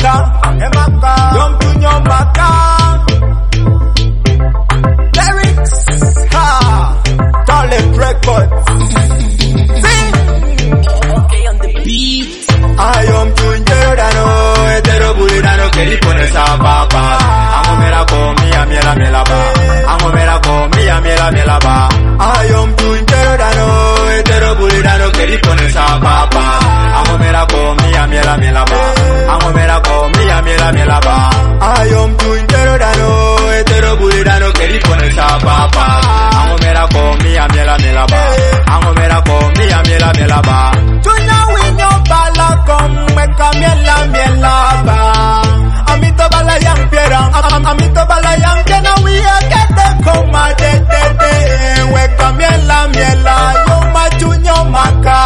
Maka. Lyrics, Talent Records. Okay, on the beat. Ayom tunjerano, etero bulirano que dispone esa papa. Angomera comía miela miela ba. Angomera comía miela miela ba. Ayom tunjerano, etero bulirano que dispone esa papa. Angomera comía miela miela ba. Angomera comía miela miela ba. Ayom tunjerano, etero bulirano que dispone esa papa. Angomera comía miela miela ba. Angomera comía miela miela ba. Miela miela ba. Amito bala yang pierang, amito bala yang jena wiya kete koma de. Weka miela miela, yo machunyo maka.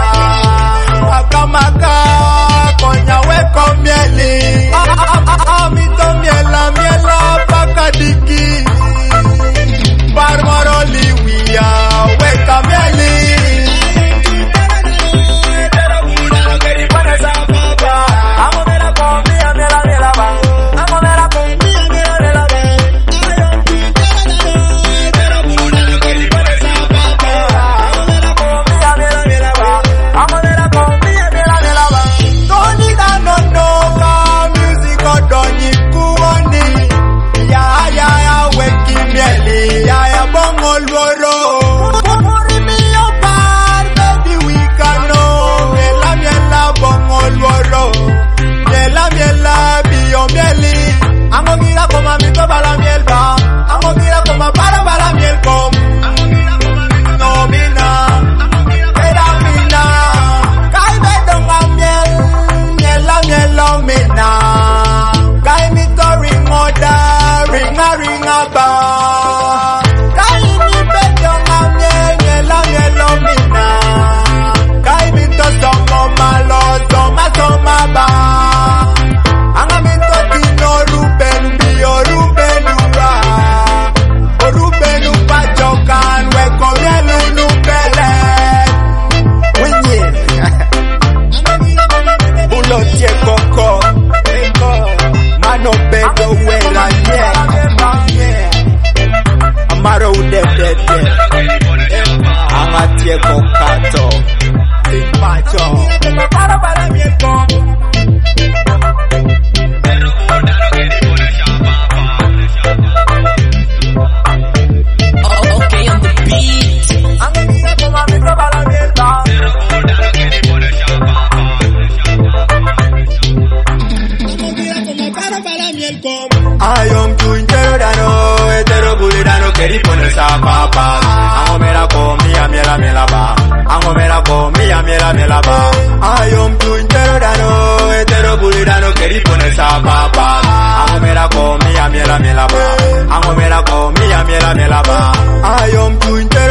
Maka konya weko mieli. Amito miela miela baka diki. Barmoro liwiya, weka mieli. Ayom tunjerano, etero bulirano que dispone esa papa. Angomera comía miela miela ba. Angomera comía miela miela ba. Ayom tunjerano, etero bulirano que dispone esa papa. Angomera comía miela miela ba. Angomera comía miela miela ba. Ayom tunjerano.